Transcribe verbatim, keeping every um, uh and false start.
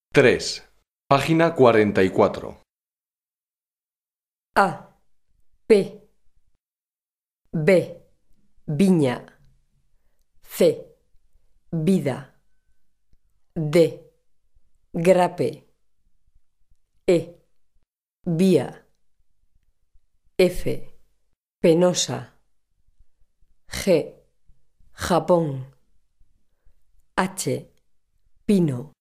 tres. Página cuarenta y cuatro. A, P, B, viña, C, vida, D, grape, E, vía, F, penosa, G, Japón, H, pino.